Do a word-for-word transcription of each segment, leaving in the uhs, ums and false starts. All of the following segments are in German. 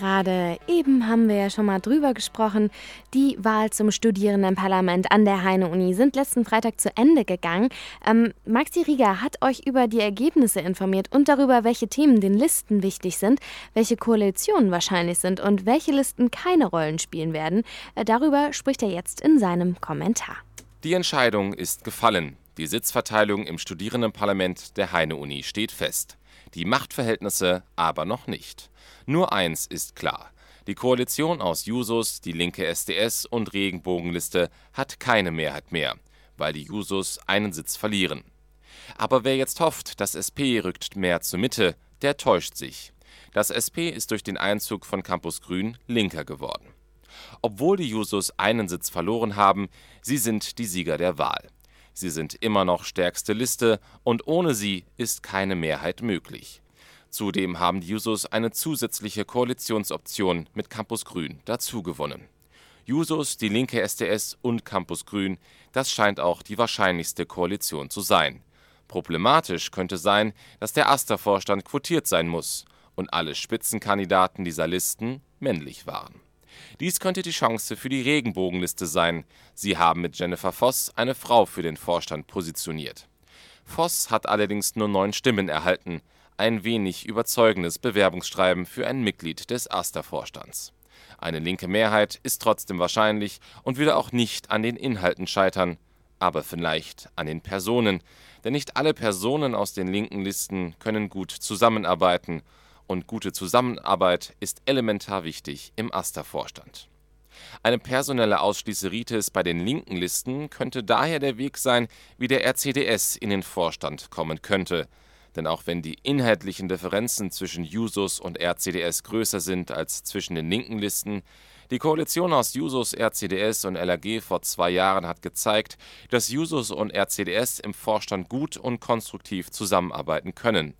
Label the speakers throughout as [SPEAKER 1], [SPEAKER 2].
[SPEAKER 1] gerade eben haben wir ja schon mal drüber gesprochen. Die Wahl zum Studierendenparlament an der Heine-Uni sind letzten Freitag zu Ende gegangen. Ähm, Maxi Rieger hat euch über die Ergebnisse informiert und darüber, welche Themen den Listen wichtig sind, welche Koalitionen wahrscheinlich sind und welche Listen keine Rollen spielen werden. Äh, darüber spricht er jetzt in seinem Kommentar.
[SPEAKER 2] Die Entscheidung ist gefallen. Die Sitzverteilung im Studierendenparlament der Heine-Uni steht fest. Die Machtverhältnisse aber noch nicht. Nur eins ist klar: Die Koalition aus Jusos, die linke S D S und Regenbogenliste hat keine Mehrheit mehr, weil die Jusos einen Sitz verlieren. Aber wer jetzt hofft, das S P rückt mehr zur Mitte, der täuscht sich. Das S P ist durch den Einzug von Campus Grün linker geworden. Obwohl die Jusos einen Sitz verloren haben, sie sind die Sieger der Wahl. Sie sind immer noch stärkste Liste und ohne sie ist keine Mehrheit möglich. Zudem haben die Jusos eine zusätzliche Koalitionsoption mit Campus Grün dazugewonnen. Jusos, die linke S D S und Campus Grün, das scheint auch die wahrscheinlichste Koalition zu sein. Problematisch könnte sein, dass der AStA-Vorstand quotiert sein muss und alle Spitzenkandidaten dieser Listen männlich waren. Dies könnte die Chance für die Regenbogenliste sein. Sie haben mit Jennifer Voss eine Frau für den Vorstand positioniert. Voss hat allerdings nur neun Stimmen erhalten. Ein wenig überzeugendes Bewerbungsschreiben für ein Mitglied des AStA-Vorstands. Eine linke Mehrheit ist trotzdem wahrscheinlich und würde auch nicht an den Inhalten scheitern, aber vielleicht an den Personen. Denn nicht alle Personen aus den linken Listen können gut zusammenarbeiten. Und gute Zusammenarbeit ist elementar wichtig im AStA-Vorstand. Eine personelle Ausschließeritis bei den linken Listen könnte daher der Weg sein, wie der R C D S in den Vorstand kommen könnte. Denn auch wenn die inhaltlichen Differenzen zwischen Jusos und R C D S größer sind als zwischen den linken Listen, die Koalition aus Jusos, R C D S und L A G vor zwei Jahren hat gezeigt, dass Jusos und R C D S im Vorstand gut und konstruktiv zusammenarbeiten können.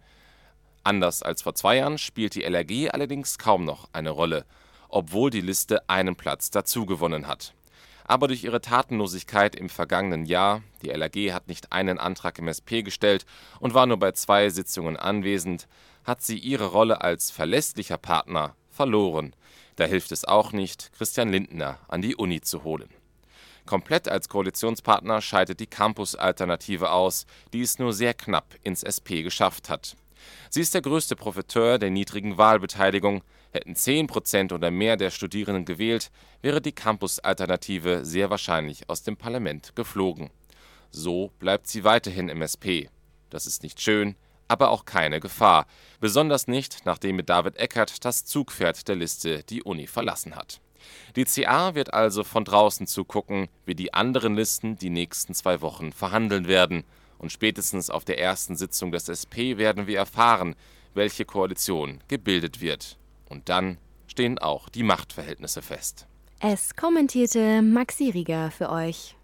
[SPEAKER 2] Anders als vor zwei Jahren spielt die L A G allerdings kaum noch eine Rolle, obwohl die Liste einen Platz dazugewonnen hat. Aber durch ihre Tatenlosigkeit im vergangenen Jahr, die L A G hat nicht einen Antrag im S P gestellt und war nur bei zwei Sitzungen anwesend, hat sie ihre Rolle als verlässlicher Partner verloren. Da hilft es auch nicht, Christian Lindner an die Uni zu holen. Komplett als Koalitionspartner scheidet die Campus-Alternative aus, die es nur sehr knapp ins S P geschafft hat. Sie ist der größte Profiteur der niedrigen Wahlbeteiligung. Hätten zehn Prozent oder mehr der Studierenden gewählt, wäre die Campus-Alternative sehr wahrscheinlich aus dem Parlament geflogen. So bleibt sie weiterhin im S P. Das ist nicht schön, aber auch keine Gefahr. Besonders nicht, nachdem mit David Eckert das Zugpferd der Liste die Uni verlassen hat. Die C A wird also von draußen zugucken, wie die anderen Listen die nächsten zwei Wochen verhandeln werden. Und spätestens auf der ersten Sitzung des S P werden wir erfahren, welche Koalition gebildet wird. Und dann stehen auch die Machtverhältnisse fest.
[SPEAKER 1] Es kommentierte Maxi Rieger für euch.